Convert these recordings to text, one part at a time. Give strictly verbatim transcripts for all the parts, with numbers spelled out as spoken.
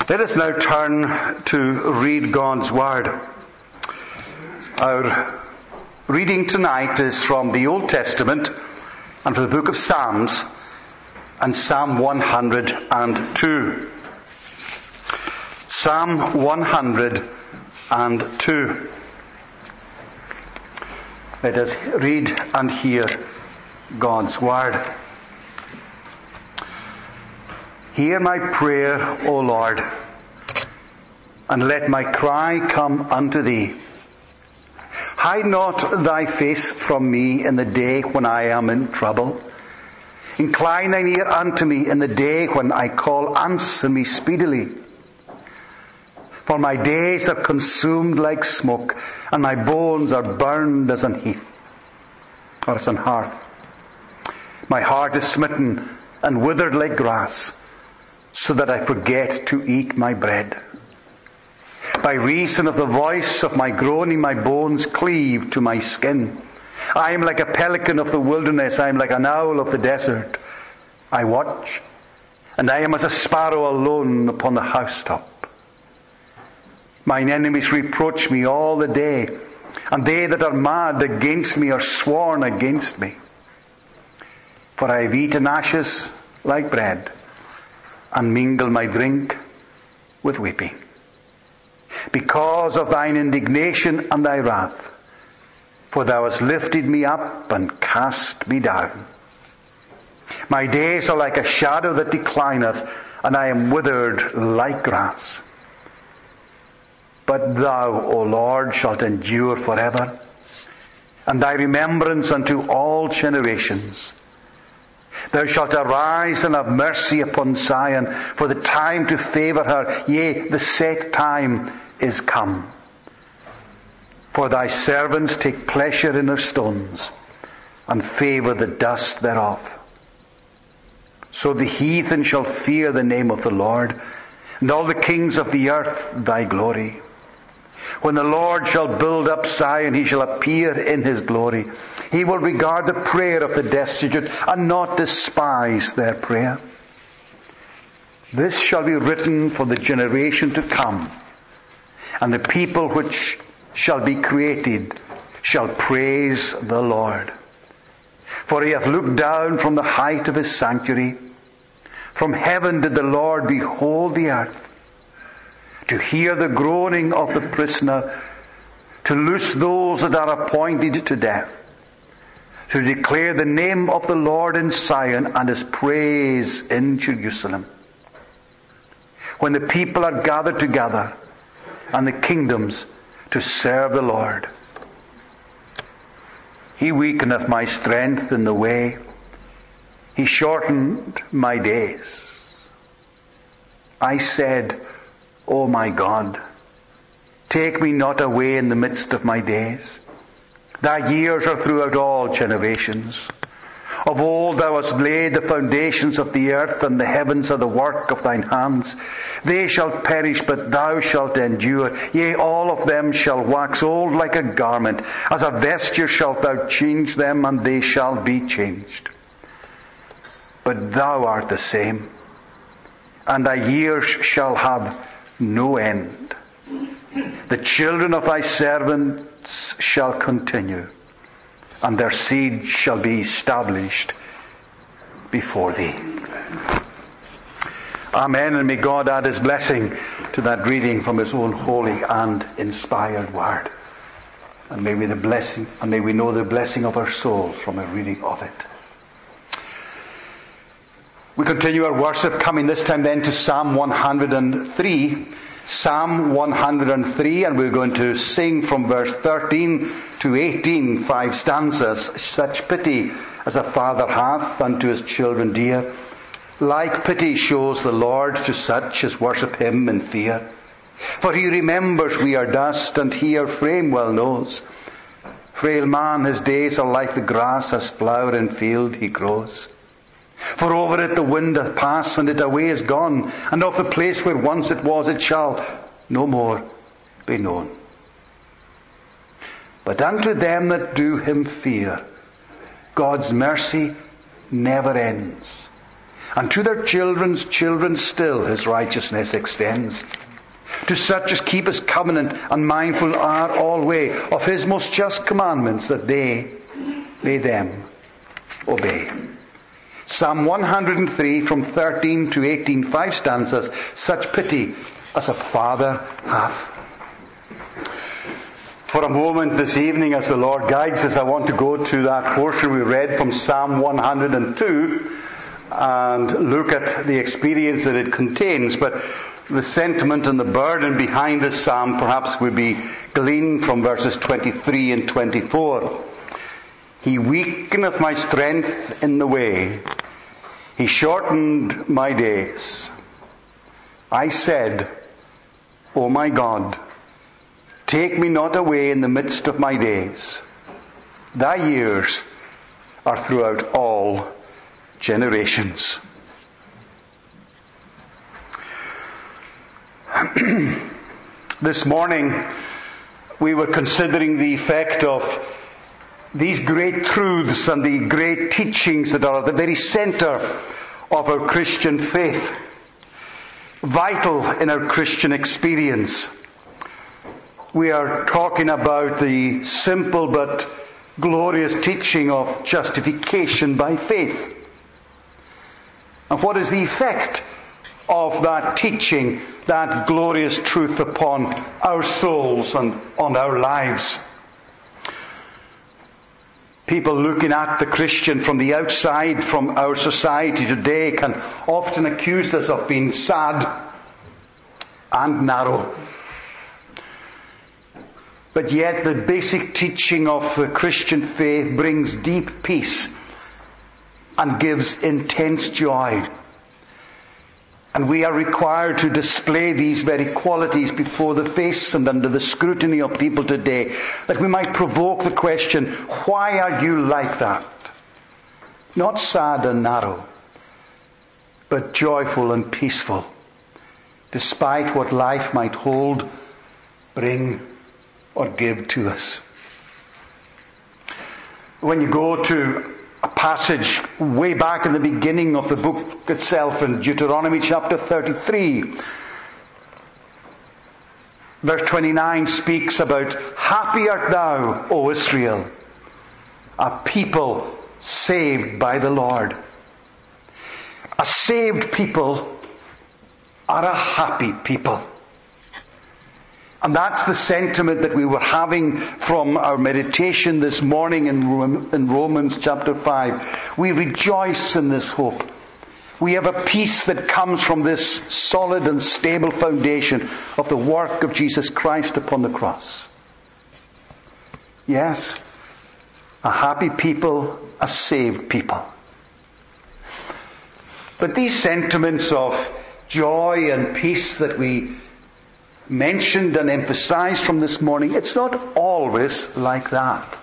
Let us now turn to read God's Word. Our reading tonight is from the Old Testament and from the book of Psalms and Psalm one hundred two. Psalm one hundred two. Let us read and hear God's Word. Hear my prayer, O Lord, and let my cry come unto thee. Hide not thy face from me in the day when I am in trouble. Incline thine ear unto me in the day when I call. Answer me speedily. For my days are consumed like smoke, and my bones are burned as an heath, or as an hearth. My heart is smitten and withered like grass, so that I forget to eat my bread. By reason of the voice of my groaning, my bones cleave to my skin. I am like a pelican of the wilderness. I am like an owl of the desert. I watch, and I am as a sparrow alone upon the housetop. Mine enemies reproach me all the day, and they that are mad against me are sworn against me. For I have eaten ashes like bread, and mingle my drink with weeping. Because of thine indignation and thy wrath, for thou hast lifted me up and cast me down. My days are like a shadow that declineth, and I am withered like grass. But thou, O Lord, shalt endure forever, and thy remembrance unto all generations. Thou shalt arise and have mercy upon Zion, for the time to favour her, yea, the set time is come. For thy servants take pleasure in her stones, and favour the dust thereof. So the heathen shall fear the name of the Lord, and all the kings of the earth thy glory. When the Lord shall build up Zion, he shall appear in his glory. He will regard the prayer of the destitute and not despise their prayer. This shall be written for the generation to come, and the people which shall be created shall praise the Lord. For he hath looked down from the height of his sanctuary. From heaven did the Lord behold the earth, to hear the groaning of the prisoner, to loose those that are appointed to death, to declare the name of the Lord in Zion and his praise in Jerusalem. When the people are gathered together, and the kingdoms to serve the Lord. He weakeneth my strength in the way. He shortened my days. I said, O my God, take me not away in the midst of my days. Thy years are throughout all generations. Of old thou hast laid the foundations of the earth, and the heavens are the work of thine hands. They shall perish, but thou shalt endure. Yea, all of them shall wax old like a garment. As a vesture shalt thou change them, and they shall be changed. But thou art the same, and thy years shall have no end. The children of thy servants shall continue, and their seed shall be established before thee. Amen, and may God add his blessing to that reading from his own holy and inspired word. And may we the blessing, and may we know the blessing of our souls from a reading of it. We continue our worship, coming this time then to Psalm one hundred three. Psalm one hundred three, and we're going to sing from verse thirteen to eighteen, five stanzas. Such pity as a father hath unto his children dear, like pity shows the Lord to such as worship him in fear. For he remembers we are dust, and he our frame well knows. Frail man, his days are like the grass, as flower in field he grows. For over it the wind hath passed, and it away is gone, and of the place where once it was it shall no more be known. But unto them that do him fear, God's mercy never ends. And to their children's children still his righteousness extends. To such as keep his covenant and mindful are alway of his most just commandments, that they may them obey. Psalm one hundred three from thirteen to eighteen, five stanzas, such pity as a father hath. For a moment this evening, as the Lord guides us, I want to go to that portion we read from Psalm one hundred two and look at the experience that it contains. But the sentiment and the burden behind this psalm perhaps would be gleaned from verses twenty-three and twenty-four. He weakeneth my strength in the way. He shortened my days. I said, O my God, take me not away in the midst of my days. Thy years are throughout all generations. This morning we were considering the effect of these great truths and the great teachings that are at the very center of our Christian faith, vital in our Christian experience. We are talking about the simple but glorious teaching of justification by faith. And what is the effect of that teaching, that glorious truth upon our souls and on our lives? People looking at the Christian from the outside, from our society today, can often accuse us of being sad and narrow. But yet the basic teaching of the Christian faith brings deep peace and gives intense joy. And we are required to display these very qualities before the face and under the scrutiny of people today, that we might provoke the question, why are you like that? Not sad and narrow, but joyful and peaceful, despite what life might hold, bring, or give to us. When you go to a passage way back in the beginning of the book itself, in Deuteronomy chapter thirty-three, verse twenty-nine speaks about, happy art thou, O Israel, a people saved by the Lord. A saved people are a happy people. And that's the sentiment that we were having from our meditation this morning in Romans chapter five. We rejoice in this hope. We have a peace that comes from this solid and stable foundation of the work of Jesus Christ upon the cross. Yes, a happy people, a saved people. But these sentiments of joy and peace that we mentioned and emphasized from this morning, it's not always like that.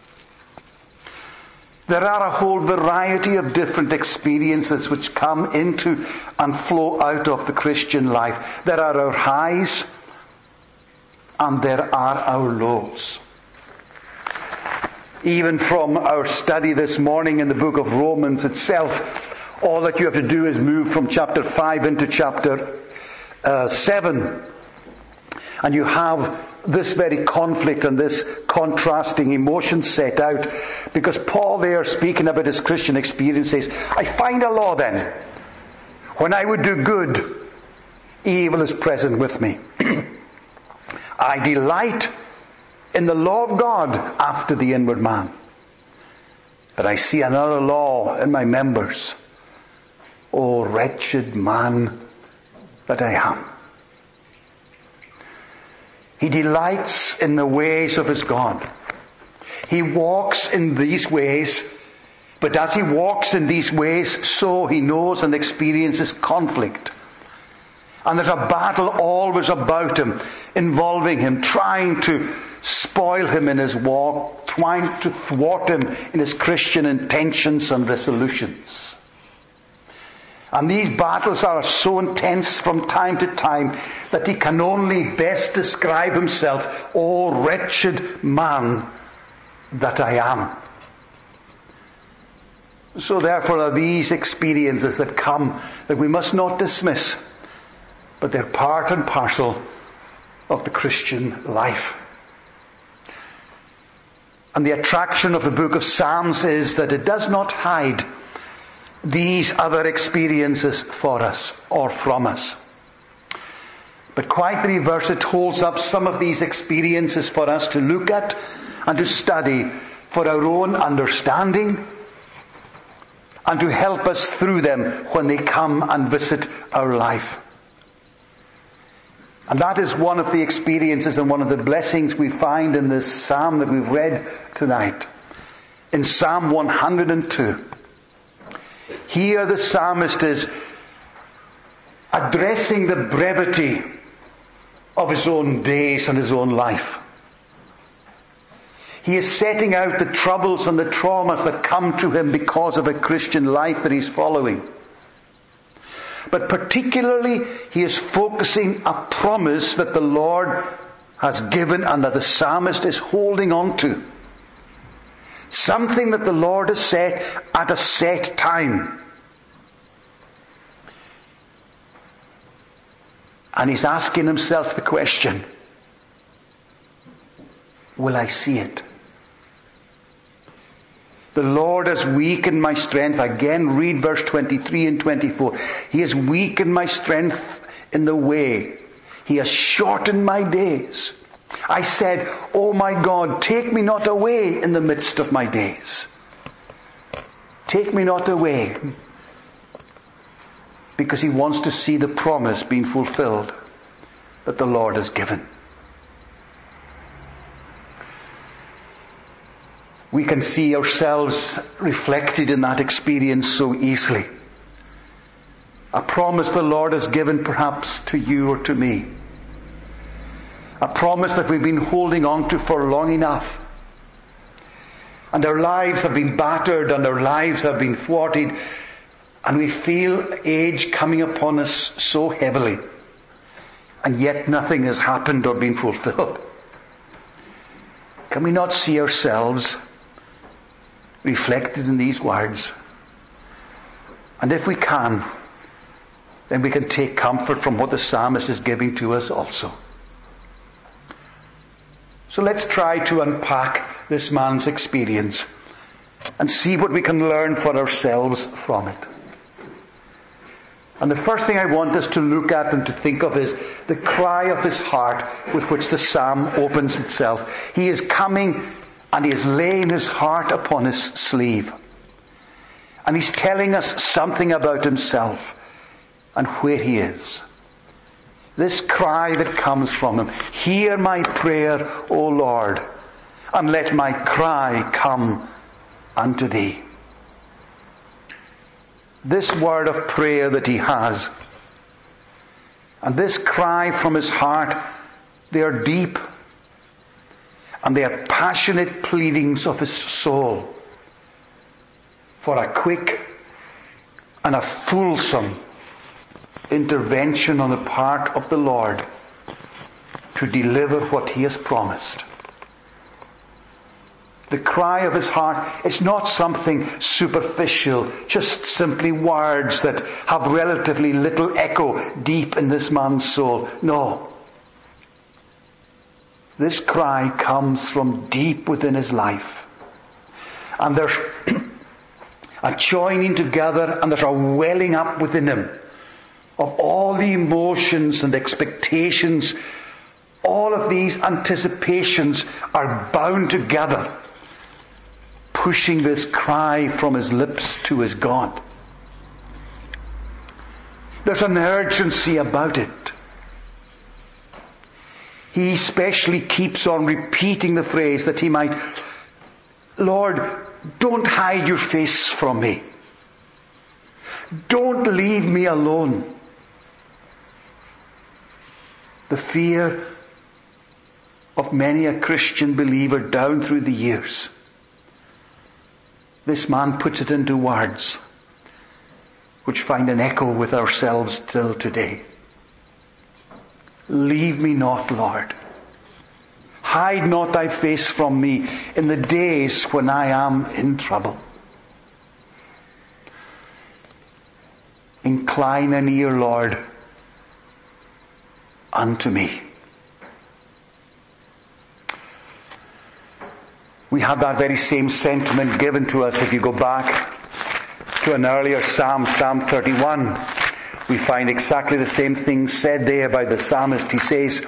There are a whole variety of different experiences which come into and flow out of the Christian life. There are our highs and there are our lows. Even from our study this morning in the book of Romans itself, all that you have to do is move from chapter five into chapter uh, seven. And you have this very conflict and this contrasting emotion set out, because Paul there, speaking about his Christian experience, says, I find a law then. When I would do good, evil is present with me. I delight in the law of God after the inward man. But I see another law in my members. O wretched man that I am. He delights in the ways of his God. He walks in these ways, but as he walks in these ways, so he knows and experiences conflict. And there's a battle always about him, involving him, trying to spoil him in his walk, trying to thwart him in his Christian intentions and resolutions. And these battles are so intense from time to time that he can only best describe himself, O wretched man that I am. So therefore are these experiences that come that we must not dismiss, but they're part and parcel of the Christian life. And the attraction of the book of Psalms is that it does not hide these other experiences for us or from us. But quite the reverse, it holds up some of these experiences for us to look at and to study for our own understanding and to help us through them when they come and visit our life. And that is one of the experiences and one of the blessings we find in this psalm that we've read tonight. In Psalm one hundred two. Here the psalmist is addressing the brevity of his own days and his own life. He is setting out the troubles and the traumas that come to him because of a Christian life that he's following. But particularly, he is focusing a promise that the Lord has given and that the psalmist is holding on to. Something that the Lord has said at a set time. And he's asking himself the question, will I see it? The Lord has weakened my strength. Again, read verse twenty-three and twenty-four. He has weakened my strength in the way. He has shortened my days. I said, "Oh my God, take me not away in the midst of my days. Take me not away." Because he wants to see the promise being fulfilled that the Lord has given. We can see ourselves reflected in that experience so easily. A promise the Lord has given perhaps to you or to me. A promise that we've been holding on to for long enough. And our lives have been battered and our lives have been thwarted. And we feel age coming upon us so heavily. And yet nothing has happened or been fulfilled. Can we not see ourselves reflected in these words? And if we can, then we can take comfort from what the psalmist is giving to us also. So let's try to unpack this man's experience and see what we can learn for ourselves from it. And the first thing I want us to look at and to think of is the cry of his heart with which the psalm opens itself. He is coming and he is laying his heart upon his sleeve. And he's telling us something about himself and where he is. This cry that comes from him, "Hear my prayer, O Lord, and let my cry come unto thee." This word of prayer that he has, and this cry from his heart, they are deep, and they are passionate pleadings of his soul for a quick and a fulsome intervention on the part of the Lord to deliver what he has promised. The cry of his heart is not something superficial, just simply words that have relatively little echo deep in this man's soul. No. This cry comes from deep within his life. And there's a joining together and there's a welling up within him of all the emotions and expectations. All of these anticipations are bound together, pushing this cry from his lips to his God. There's an urgency about it. He especially keeps on repeating the phrase that he might, "Lord, don't hide your face from me. Don't leave me alone." The fear of many a Christian believer down through the years. This man puts it into words which find an echo with ourselves till today. "Leave me not, Lord. Hide not thy face from me in the days when I am in trouble." incline an ear, Lord, unto me. We have that very same sentiment given to us if you go back to an earlier Psalm, Psalm thirty-one. We find exactly the same thing said there by the psalmist. He says,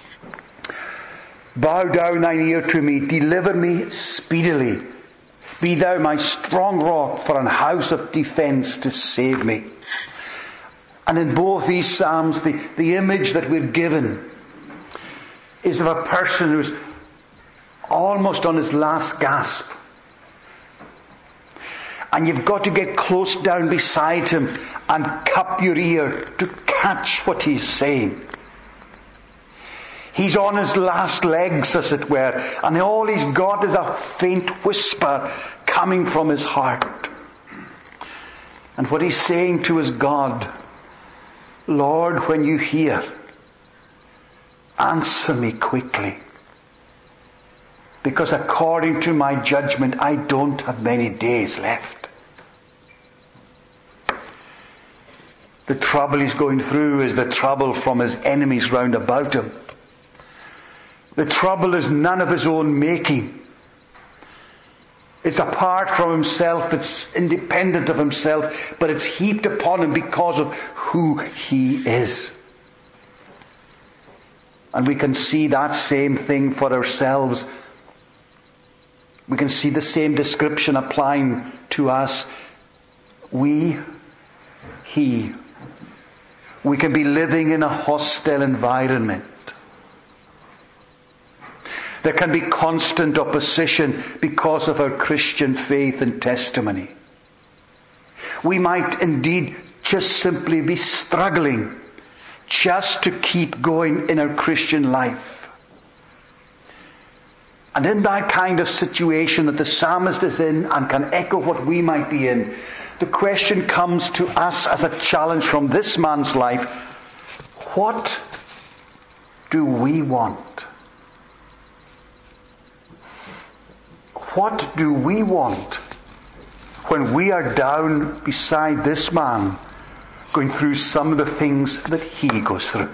bow down thine ear to me, deliver me speedily. Be thou my strong rock for an house of defence to save me. And in both these psalms, the, the image that we're given is of a person who's almost on his last gasp. And you've got to get close down beside him and cup your ear to catch what he's saying. He's on his last legs, as it were, and all he's got is a faint whisper coming from his heart. And what he's saying to his God, Lord, when you hear, answer me quickly. Because according to my judgment, I don't have many days left. The trouble he's going through is the trouble from his enemies round about him. The trouble is none of his own making. It's apart from himself, it's independent of himself, but it's heaped upon him because of who he is. And we can see that same thing for ourselves. We can see the same description applying to us. We, he. We can be living in a hostile environment. There can be constant opposition because of our Christian faith and testimony. We might indeed just simply be struggling just to keep going in our Christian life. And in that kind of situation that the psalmist is in and can echo what we might be in, the question comes to us as a challenge from this man's life. What do we want? What do we want when we are down beside this man going through some of the things that he goes through?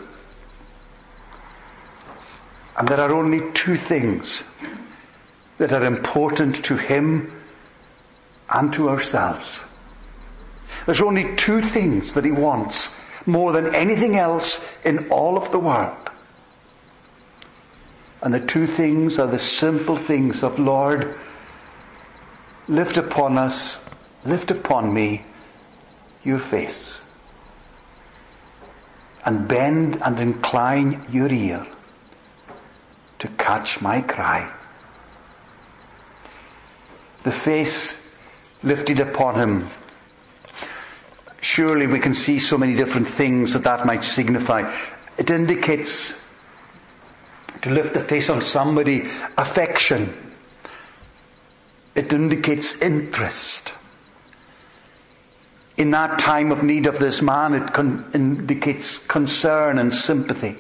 And there are only two things that are important to him and to ourselves. There's only two things that he wants more than anything else in all of the world. And the two things are the simple things of, Lord, lift upon us, lift upon me your face, and bend and incline your ear to catch my cry. The face lifted upon him. Surely we can see so many different things that that might signify. It indicates to lift the face on somebody, affection. It indicates interest. In that time of need of this man, it con- indicates concern and sympathy.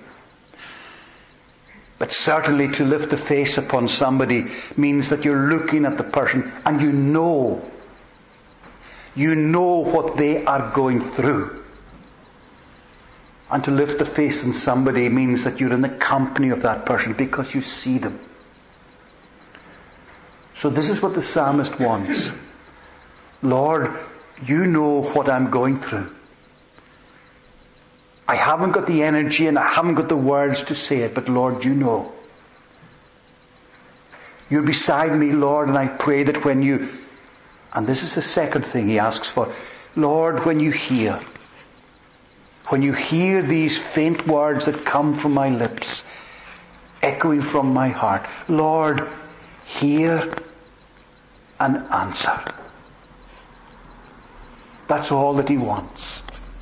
But certainly to lift the face upon somebody means that you're looking at the person and you know, you know what they are going through. And to lift the face on somebody means that you're in the company of that person because you see them. So this is what the psalmist wants. Lord, you know what I'm going through. I haven't got the energy and I haven't got the words to say it, but Lord, you know. You're beside me, Lord, and I pray that when you, and this is the second thing he asks for, Lord, when you hear, when you hear these faint words that come from my lips, echoing from my heart, Lord, hear and answer. That's all that he wants.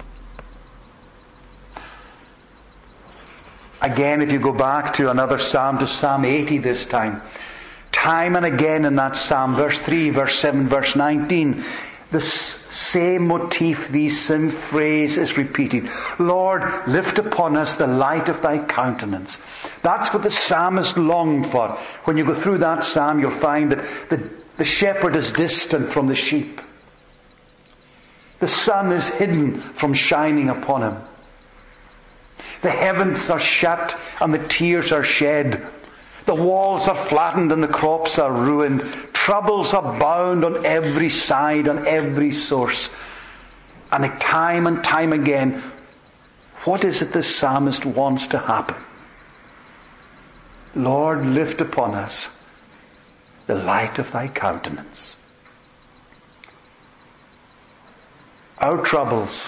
Again, if you go back to another psalm, to Psalm eighty this time, time and again in that psalm, verse three, verse seven, verse nineteen, the same motif, the same phrase is repeated. Lord, lift upon us the light of thy countenance. That's what the psalmist longed for. When you go through that psalm, you'll find that the, the shepherd is distant from the sheep. The sun is hidden from shining upon him. The heavens are shut and the tears are shed. The walls are flattened and the crops are ruined. Troubles abound on every side, on every source. And time and time again, what is it the psalmist wants to happen? Lord, lift upon us the light of thy countenance. Our troubles,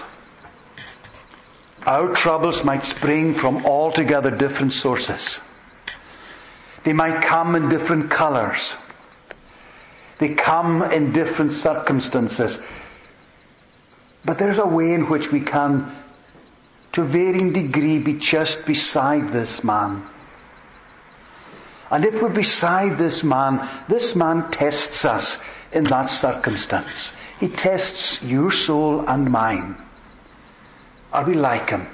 our troubles might spring from altogether different sources. They might come in different colours. They come in different circumstances. But there's a way in which we can, to varying degree, be just beside this man. And if we're beside this man, this man tests us in that circumstance. He tests your soul and mine. Are we like him?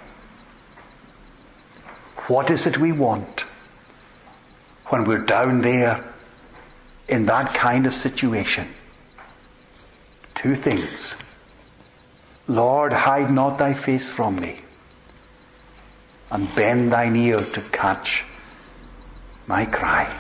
What is it we want when we're down there in that kind of situation? Two things. Lord, hide not thy face from me, and bend thine ear to catch my cry.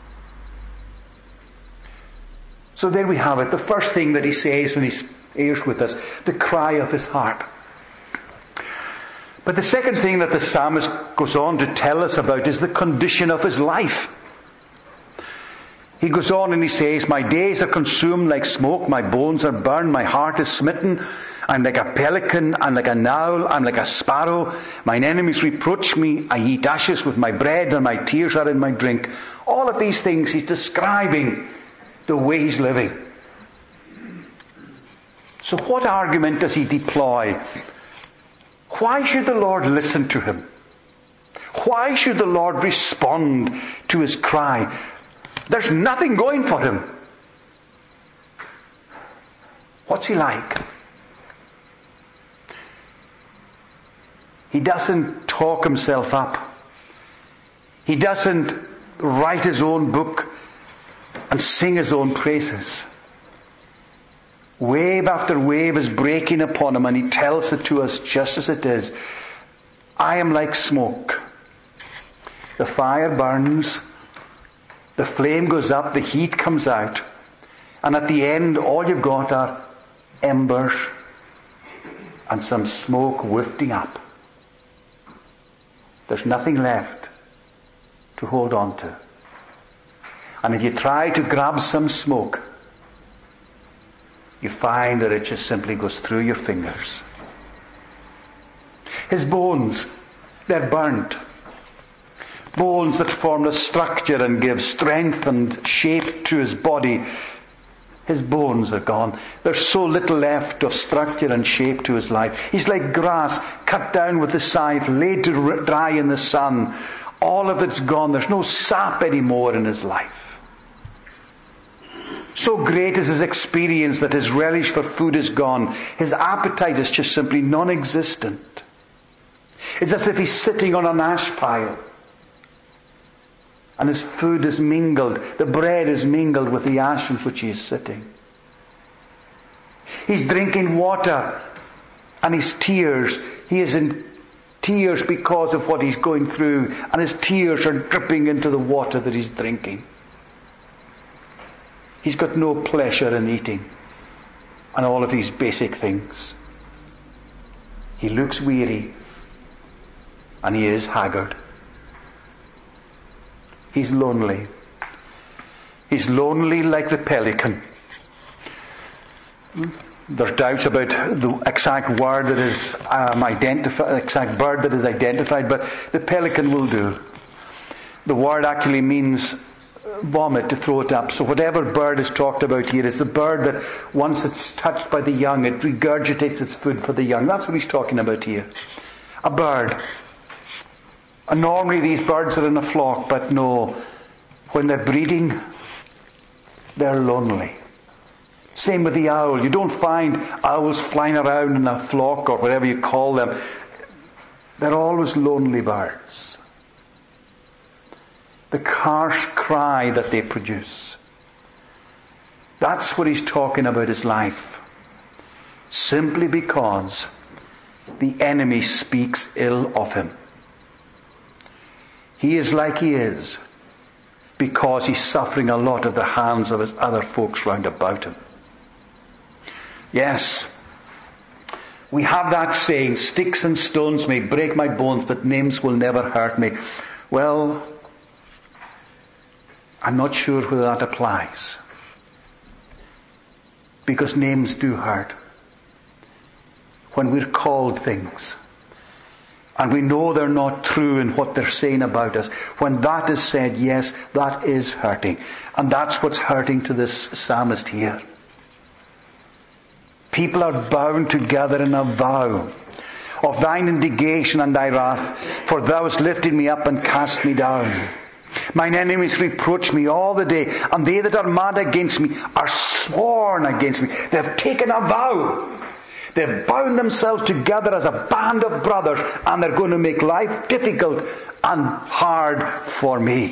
So there we have it. The first thing that he says when he shares with us, the cry of his heart. But the second thing that the psalmist goes on to tell us about is the condition of his life. He goes on and he says, my days are consumed like smoke, my bones are burned, my heart is smitten. I'm like a pelican, I'm like an owl, I'm like a sparrow. Mine enemies reproach me, I eat ashes with my bread, and my tears are in my drink. All of these things he's describing the way he's living. So what argument does he deploy? Why should the Lord listen to him? Why should the Lord respond to his cry? There's nothing going for him. What's he like? He doesn't talk himself up. He doesn't write his own book and sing his own praises. Wave after wave is breaking upon him, and he tells it to us just as it is. I am like smoke. The fire burns, the flame goes up, the heat comes out, and at the end all you've got are embers and some smoke wafting up. There's nothing left to hold on to. And if you try to grab some smoke, you find that it just simply goes through your fingers. His bones, they're burnt. Bones that form a structure and give strength and shape to his body. His bones are gone. There's so little left of structure and shape to his life. He's like grass cut down with the scythe, laid to dry in the sun. All of it's gone. There's no sap anymore in his life. So great is his experience that his relish for food is gone. His appetite is just simply non-existent. It's as if he's sitting on an ash pile. And his food is mingled, the bread is mingled with the ash in which he is sitting. He's drinking water, and his tears, he is in tears because of what he's going through, and his tears are dripping into the water that he's drinking. He's got no pleasure in eating, and all of these basic things. He looks weary, and he is haggard. He's lonely. He's lonely like the pelican. There's doubts about the exact word that is um, identified, exact bird that is identified, but the pelican will do. The word actually means vomit, to throw it up. So whatever bird is talked about here is the bird that once it's touched by the young, it regurgitates its food for the young. That's what he's talking about here. A bird. And normally these birds are in a flock, but no, when they're breeding, they're lonely. Same with the owl. You don't find owls flying around in a flock or whatever you call them. They're always lonely birds. The harsh cry that they produce. That's what he's talking about his life. simply because the enemy speaks ill of him. He is like he is because he's suffering a lot at the hands of his other folks round about him. Yes, we have that saying, sticks and stones may break my bones, but names will never hurt me. Well, I'm not sure whether that applies. Because names do hurt. When we're called things, and we know they're not true in what they're saying about us, when that is said, yes, that is hurting. And that's what's hurting to this psalmist here. People are bound together in a vow of thine indignation and thy wrath, for thou hast lifted me up and cast me down. Mine enemies reproach me all the day, and they that are mad against me are sworn against me. They have taken a vow. They've bound themselves together as a band of brothers, and they're going to make life difficult and hard for me.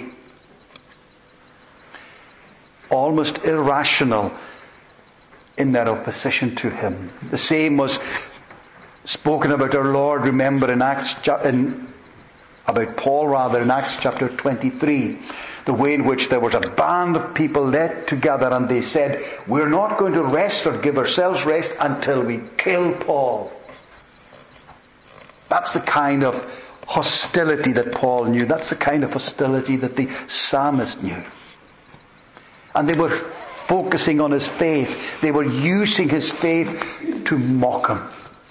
Almost irrational in their opposition to him. The same was spoken about our Lord, remember, in Acts, in, about Paul rather, in Acts chapter twenty-three. The way in which there was a band of people led together, and they said, we're not going to rest or give ourselves rest until we kill Paul. That's the kind of hostility that Paul knew. That's the kind of hostility that the psalmist knew. And they were focusing on his faith. They were using his faith to mock him.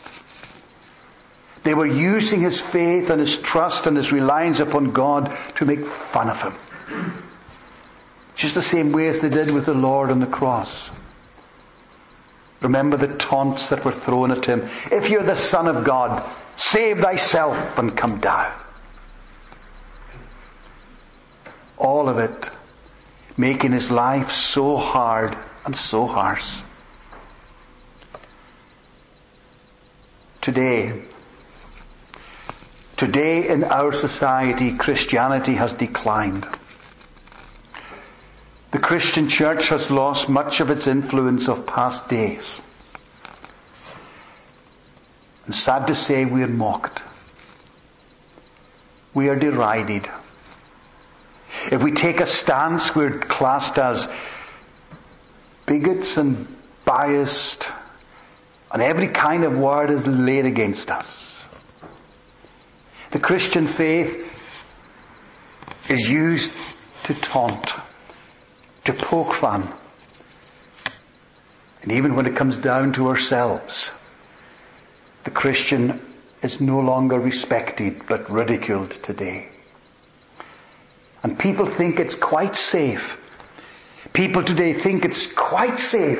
They were using his faith and his trust and his reliance upon God to make fun of him. Just the same way as they did with the Lord on the cross. Remember the taunts that were thrown at him. If you're the Son of God, save thyself and come down. All of it making his life so hard and so harsh. Today, today in our society, Christianity has declined. The Christian church has lost much of its influence of past days. And sad to say, we are mocked. We are derided. If we take a stance, we're classed as bigots and biased, and every kind of word is laid against us. The Christian faith is used to taunt, to poke fun. And even when it comes down to ourselves, the Christian is no longer respected but ridiculed today. And people think it's quite safe. People today think it's quite safe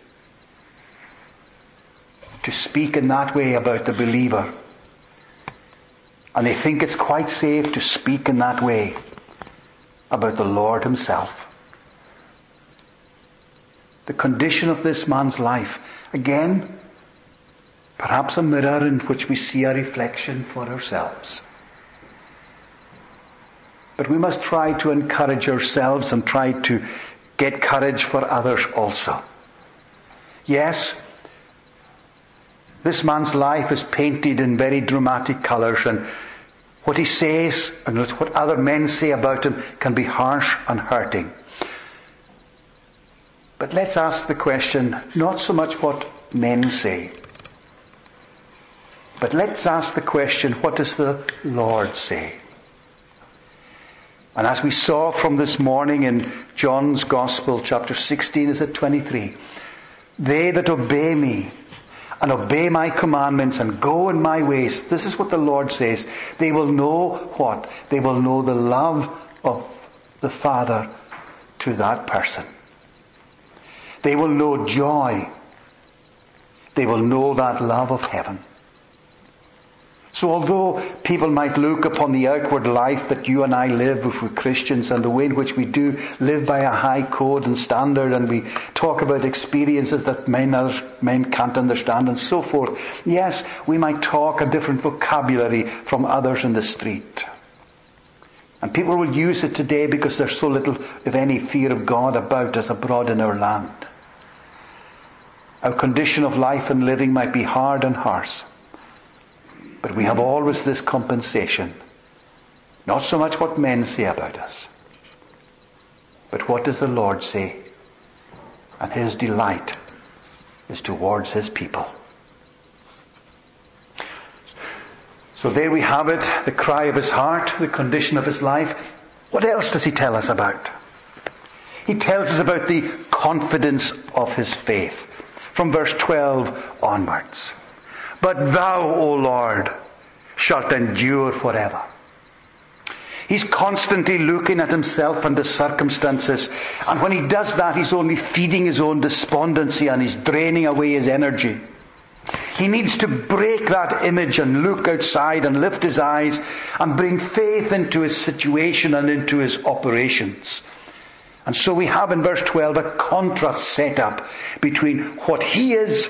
to speak in that way about the believer. And they think it's quite safe to speak in that way about the Lord himself. The condition of this man's life, again, perhaps a mirror in which we see a reflection for ourselves. But we must try to encourage ourselves and try to get courage for others also. Yes, this man's life is painted in very dramatic colours, and what he says and what other men say about him can be harsh and hurting. But let's ask the question, not so much what men say, but let's ask the question, what does the Lord say? And as we saw from this morning in John's Gospel, chapter sixteen, is it twenty-three? They that obey me and obey my commandments and go in my ways, this is what the Lord says, they will know what? They will know the love of the Father to that person. They will know joy. They will know that love of heaven. So although people might look upon the outward life that you and I live if we're Christians, and the way in which we do live by a high code and standard, and we talk about experiences that men, men can't understand and so forth, yes, we might talk a different vocabulary from others in the street. And people will use it today because there's so little, if any, fear of God about us abroad in our land. Our condition of life and living might be hard and harsh. But we have always this compensation. Not so much what men say about us, but what does the Lord say? And His delight is towards His people. So there we have it, the cry of His heart, the condition of His life. What else does He tell us about? He tells us about the confidence of His faith. From verse twelve onwards. But Thou, O Lord, shalt endure forever. He's constantly looking at himself and the circumstances. And when he does that, he's only feeding his own despondency and he's draining away his energy. He needs to break that image and look outside and lift his eyes and bring faith into his situation and into his operations. And so we have in verse twelve a contrast set up between what he is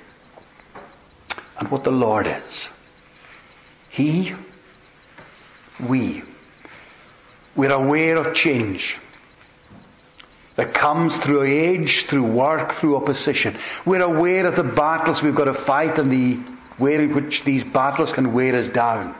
and what the Lord is. He, we. We're aware of change that comes through age, through work, through opposition. We're aware of the battles we've got to fight and the way in which these battles can wear us down.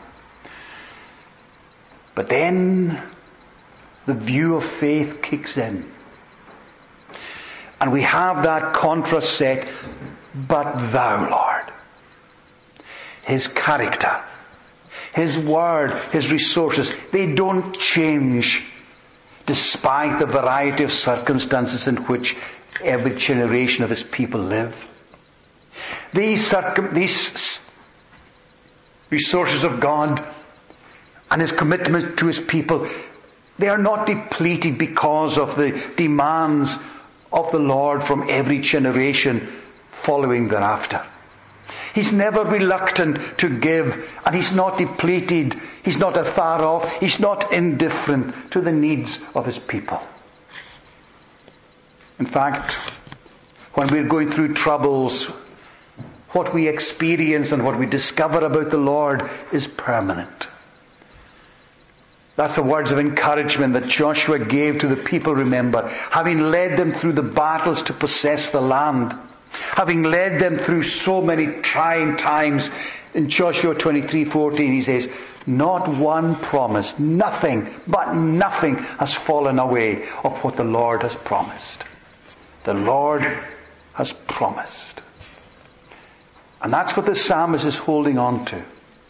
But then the view of faith kicks in. And we have that contrast set, but Thou, Lord. His character, His word, His resources, they don't change despite the variety of circumstances in which every generation of His people live. These, circum- these resources of God and His commitment to His people, they are not depleted because of the demands of the Lord from every generation following thereafter. He's never reluctant to give, and He's not depleted. He's not afar off. He's not indifferent to the needs of His people. In fact, when we're going through troubles, what we experience and what we discover about the Lord is permanent. That's the words of encouragement that Joshua gave to the people, remember, having led them through the battles to possess the land. Having led them through so many trying times, in Joshua twenty-three fourteen he says, not one promise, nothing, but nothing has fallen away of what the Lord has promised. The Lord has promised. And that's what the psalmist is holding on to.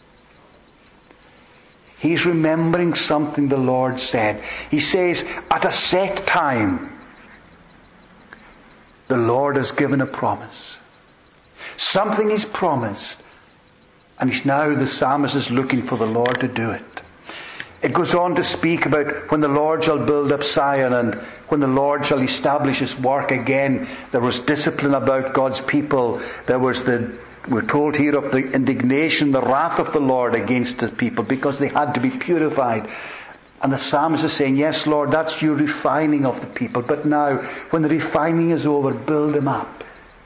He's remembering something the Lord said. He says, at a set time, the Lord has given a promise. Something He's promised. And he's now, the psalmist is looking for the Lord to do it. It goes on to speak about when the Lord shall build up Zion and when the Lord shall establish His work again. There was discipline about God's people. There was the, we're told here of the indignation, the wrath of the Lord against the people because they had to be purified. And the psalmist is saying, yes, Lord, that's your refining of the people. But now, when the refining is over, build them up.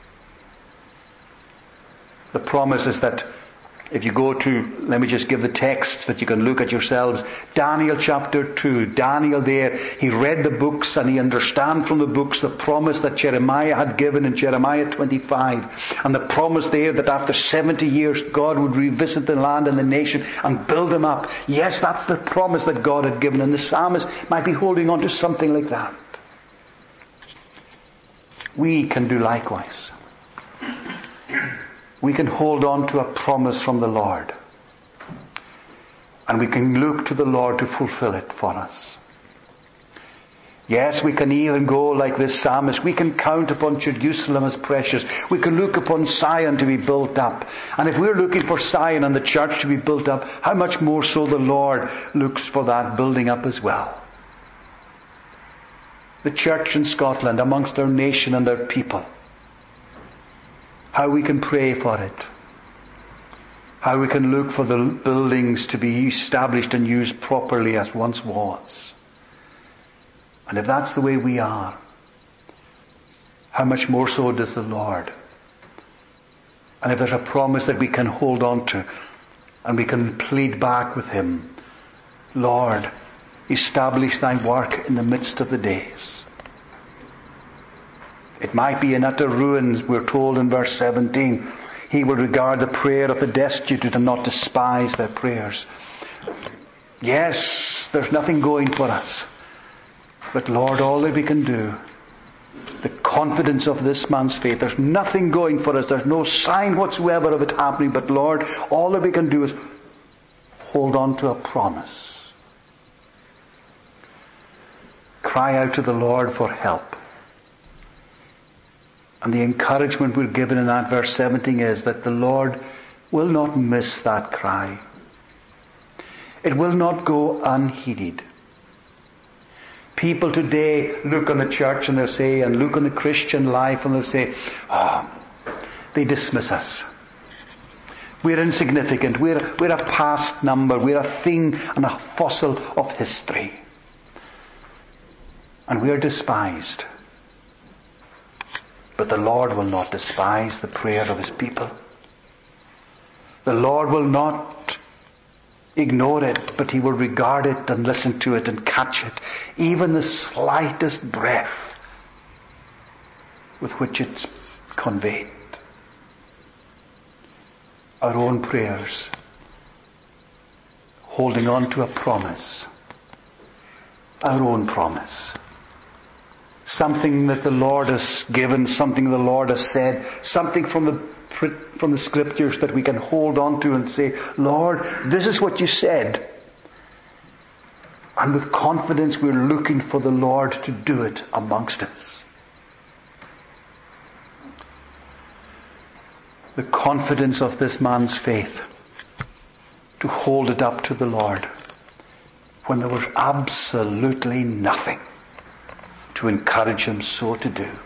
The promise is that if you go to, let me just give the text that you can look at yourselves. Daniel chapter two. Daniel there, he read the books and he understand from the books the promise that Jeremiah had given in Jeremiah twenty-five. And the promise there that after seventy years God would revisit the land and the nation and build them up. Yes, that's the promise that God had given. And the psalmist might be holding on to something like that. We can do likewise. We can hold on to a promise from the Lord. And we can look to the Lord to fulfill it for us. Yes, we can even go like this psalmist. We can count upon Jerusalem as precious. We can look upon Zion to be built up. And if we're looking for Zion and the church to be built up, how much more so the Lord looks for that building up as well. The church in Scotland, amongst our nation and their people. How we can pray for it. How we can look for the buildings to be established and used properly as once was. And if that's the way we are, how much more so does the Lord? And if there's a promise that we can hold on to and we can plead back with Him, Lord, establish Thy work in the midst of the days. It might be in utter ruins, we're told in verse seventeen. He will regard the prayer of the destitute and not despise their prayers. Yes, there's nothing going for us. But Lord, all that we can do, the confidence of this man's faith, there's nothing going for us. There's no sign whatsoever of it happening. But Lord, all that we can do is hold on to a promise. Cry out to the Lord for help. And the encouragement we're given in that verse seventeen is that the Lord will not miss that cry. It will not go unheeded. People today look on the church and they'll say, and look on the Christian life and they'll say, oh, they dismiss us. We're insignificant. We're, we're a past number. We're a thing and a fossil of history. And we're despised. But the Lord will not despise the prayer of His people. The Lord will not ignore it, but He will regard it and listen to it and catch it. Even the slightest breath with which it's conveyed. Our own prayers, holding on to a promise. Our own promise. Something that the Lord has given, something the Lord has said, something from the from the Scriptures that we can hold on to and say, Lord, this is what you said. And with confidence we're looking for the Lord to do it amongst us. The confidence of this man's faith to hold it up to the Lord when there was absolutely nothing to encourage him so to do.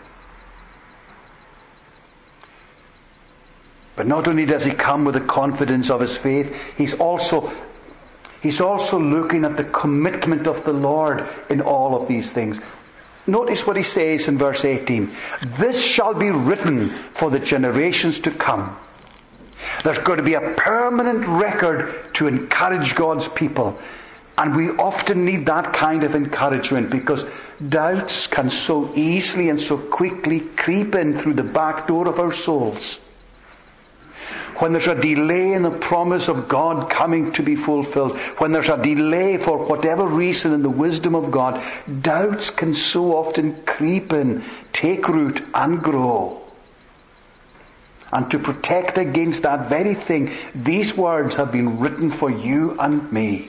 But not only does he come with the confidence of his faith, he's also he's also looking at the commitment of the Lord in all of these things. Notice what he says in verse eighteen. This shall be written for the generations to come. There's going to be a permanent record to encourage God's people. And we often need that kind of encouragement because doubts can so easily and so quickly creep in through the back door of our souls. When there's a delay in the promise of God coming to be fulfilled, when there's a delay for whatever reason in the wisdom of God, doubts can so often creep in, take root and grow. And to protect against that very thing, these words have been written for you and me.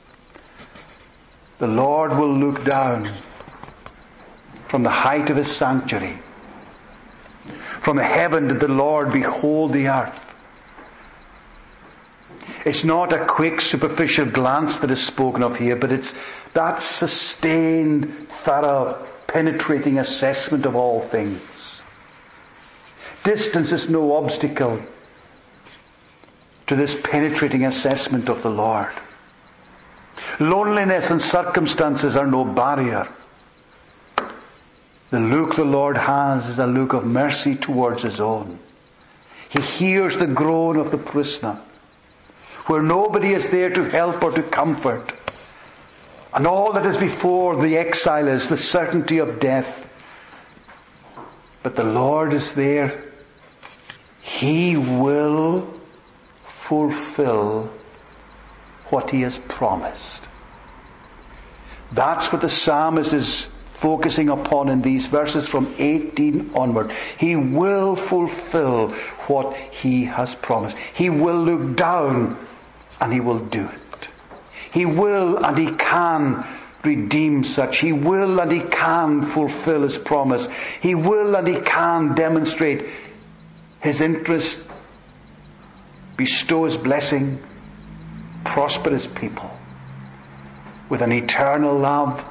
The Lord will look down from the height of His sanctuary. From heaven did the Lord behold the earth. It's not a quick superficial glance that is spoken of here, but it's that sustained, thorough, penetrating assessment of all things. Distance is no obstacle to this penetrating assessment of the Lord. Loneliness and circumstances are no barrier. The look the Lord has is a look of mercy towards His own. He hears the groan of the prisoner, where nobody is there to help or to comfort. And all that is before the exile is the certainty of death. But the Lord is there. He will fulfill what He has promised. That's what the psalmist is focusing upon in these verses from eighteen onward. He will fulfill what He has promised. He will look down and He will do it. He will and He can redeem such. He will and He can fulfill His promise. He will and He can demonstrate His interest, bestow His blessing, prosper His people with an eternal love,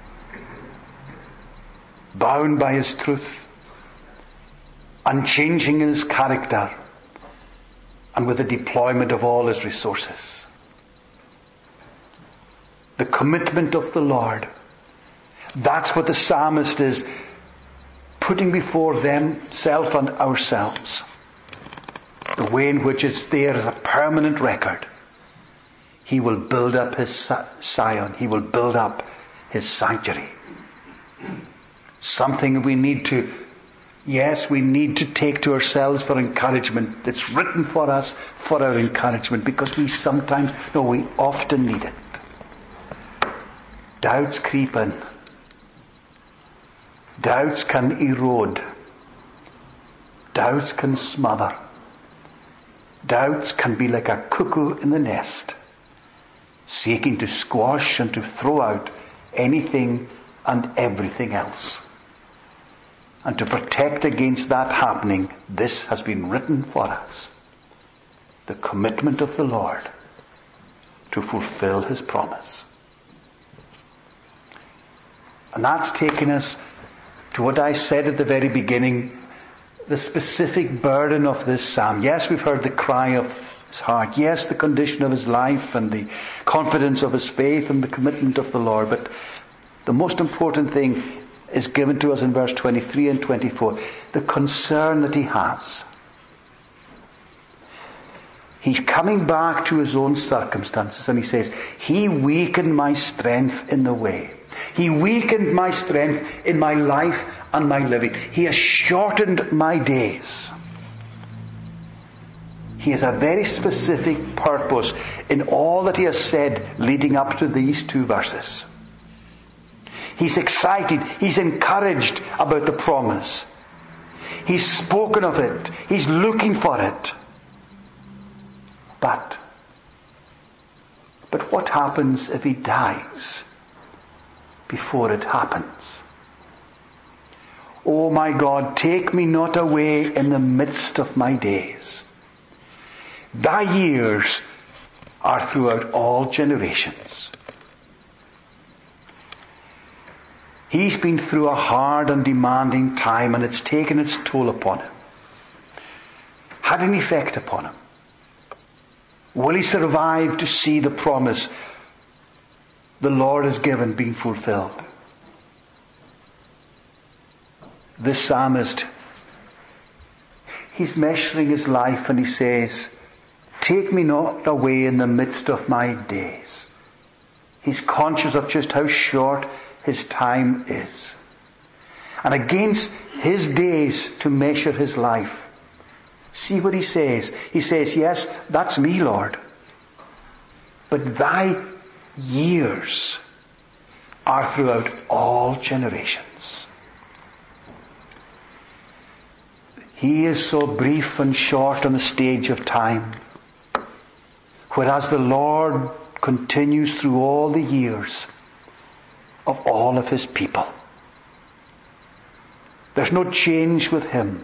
bound by His truth, unchanging in His character, and with the deployment of all His resources. The commitment of the Lord. That's what the psalmist is putting before themselves and ourselves. The way in which it's there as a permanent record. He will build up His Zion. He will build up His sanctuary. Something we need to Yes, we need to take to ourselves for encouragement. It's written for us for our encouragement because we sometimes, no, we often need it. Doubts creep in. Doubts can erode. Doubts can smother. Doubts can be like a cuckoo in the nest, seeking to squash and to throw out anything and everything else. And to protect against that happening, this has been written for us. The commitment of the Lord to fulfill His promise. And that's taken us to what I said at the very beginning, the specific burden of this psalm. Yes, we've heard the cry of his heart. Yes, the condition of his life and the confidence of his faith and the commitment of the Lord. But the most important thing is given to us in verse twenty-three and twenty-four. The concern that he has. He's coming back to his own circumstances and he says, He weakened my strength in the way. He weakened my strength in my life and my living. He has shortened my days. He has a very specific purpose in all that he has said leading up to these two verses. He's excited. He's encouraged about the promise. He's spoken of it. He's looking for it. But, but what happens if he dies before it happens? Oh my God, take me not away in the midst of my days. Thy years are throughout all generations. He's been through a hard and demanding time and it's taken its toll upon him. Had an effect upon him. Will he survive to see the promise the Lord has given being fulfilled? This psalmist, he's measuring his life and he says, take me not away in the midst of my days. He's conscious of just how short his time is. And against his days to measure his life, see what he says. He says, yes, that's me, Lord. But thy years are throughout all generations. He is so brief and short on the stage of time, whereas the Lord continues through all the years of all of his people. There's no change with him.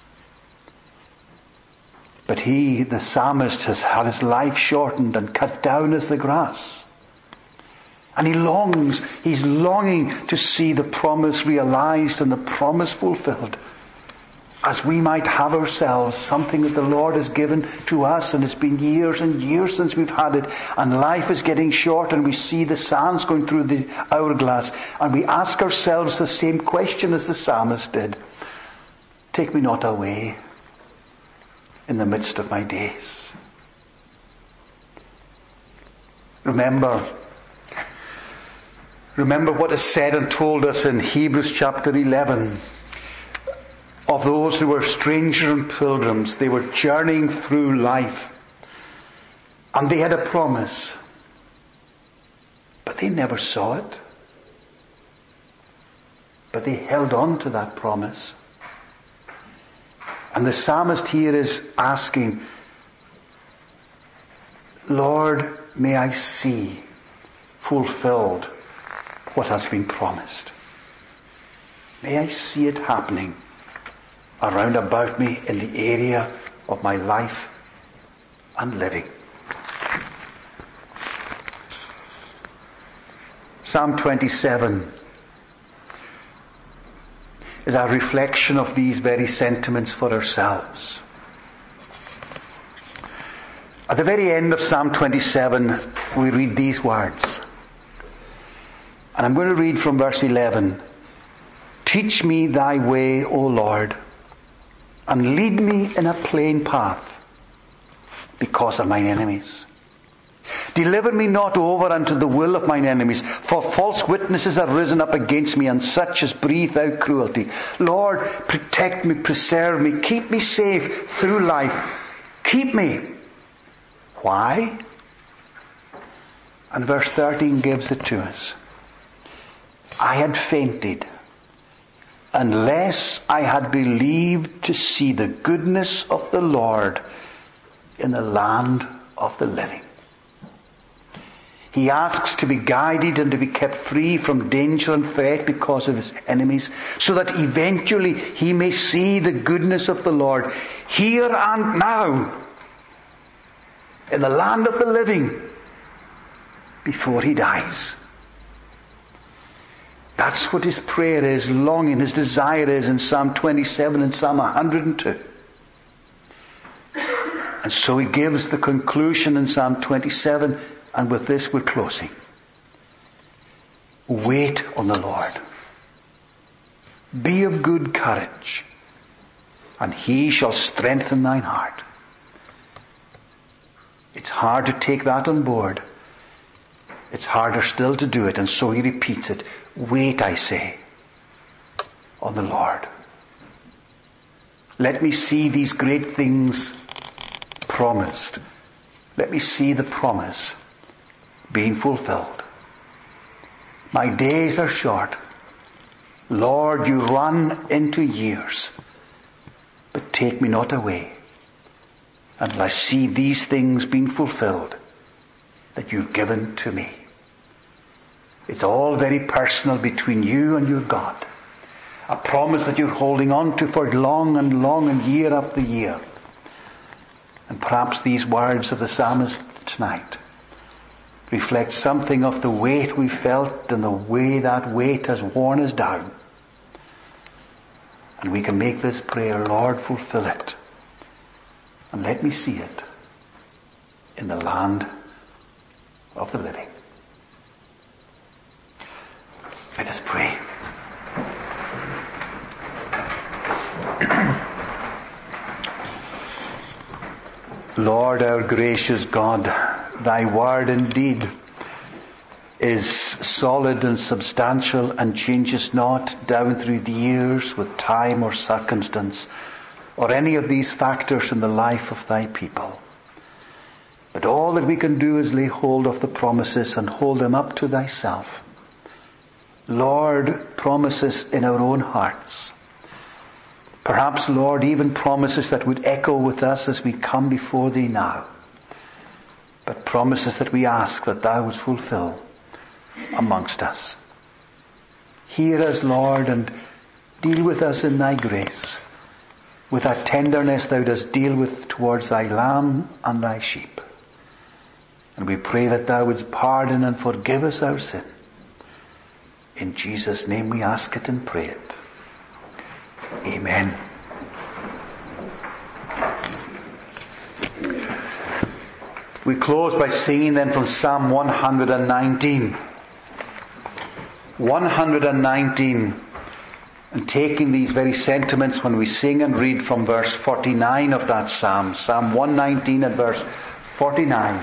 But he, the psalmist, has had his life shortened and cut down as the grass. And he longs, he's longing to see the promise realized and the promise fulfilled. As we might have ourselves something that the Lord has given to us, and it's been years and years since we've had it, and life is getting short and we see the sands going through the hourglass, and we ask ourselves the same question as the psalmist did. Take me not away in the midst of my days. Remember, remember what is said and told us in Hebrews chapter eleven of those who were strangers and pilgrims. They were journeying through life and they had a promise, but they never saw it. But they held on to that promise. And the psalmist here is asking, Lord, may I see fulfilled what has been promised. May I see it happening around about me in the area of my life and living. Psalm twenty-seven is a reflection of these very sentiments for ourselves. At the very end of Psalm twenty-seven, we read these words. And I'm going to read from verse eleven. Teach me thy way, O Lord, and lead me in a plain path because of mine enemies. Deliver me not over unto the will of mine enemies, for false witnesses are risen up against me, and such as breathe out cruelty. Lord, protect me, preserve me, keep me safe through life. Keep me. Why? And verse thirteen gives it to us. I had fainted unless I had believed to see the goodness of the Lord in the land of the living. He asks to be guided and to be kept free from danger and threat because of his enemies, so that eventually he may see the goodness of the Lord here and now in the land of the living before he dies. That's what his prayer is, longing, his desire is in Psalm twenty-seven and Psalm one hundred two. And so he gives the conclusion in Psalm twenty-seven, and with this we're closing. Wait on the Lord. Be of good courage, and he shall strengthen thine heart. It's hard to take that on board. It's harder still to do it, and so he repeats it. Wait, I say, on the Lord. Let me see these great things promised. Let me see the promise being fulfilled. My days are short. Lord, you run into years, but take me not away until I see these things being fulfilled that you've given to me. It's all very personal between you and your God. A promise that you're holding on to for long and long and year after year. And perhaps these words of the psalmist tonight reflect something of the weight we felt and the way that weight has worn us down. And we can make this prayer, Lord, fulfill it. And let me see it in the land of the living. Let us pray. Lord, our gracious God, thy word indeed is solid and substantial and changes not down through the years with time or circumstance or any of these factors in the life of thy people. But all that we can do is lay hold of the promises and hold them up to thyself. Lord, promises in our own hearts. Perhaps, Lord, even promises that would echo with us as we come before thee now. But promises that we ask that thou would fulfill amongst us. Hear us, Lord, and deal with us in thy grace, with that tenderness thou dost deal with towards thy lamb and thy sheep. And we pray that thou wouldst pardon and forgive us our sin. In Jesus' name we ask it and pray it. Amen. We close by singing then from Psalm one hundred nineteen. one hundred nineteen. And taking these very sentiments when we sing and read from verse forty-nine of that Psalm. Psalm one nineteen and verse forty-nine.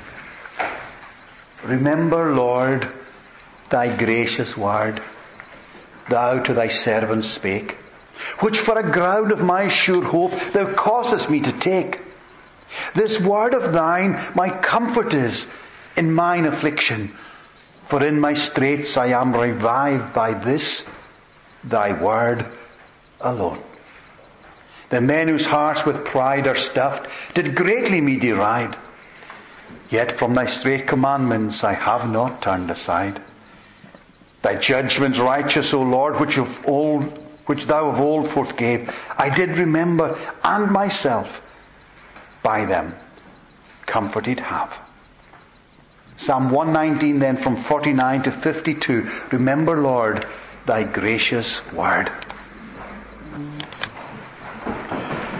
Remember, Lord, thy gracious word, thou to thy servant spake, which for a ground of my sure hope thou causest me to take. This word of thine my comfort is in mine affliction, for in my straits I am revived by this thy word alone. The men whose hearts with pride are stuffed did greatly me deride. Yet from thy straight commandments I have not turned aside. Thy judgments righteous, O Lord, which of old, which thou of old forgave, I did remember, and myself by them comforted have. Psalm one nineteen then from forty-nine to fifty-two. Remember, Lord, thy gracious word.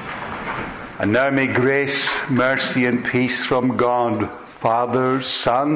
And now may grace, mercy and peace from God, Father, Son,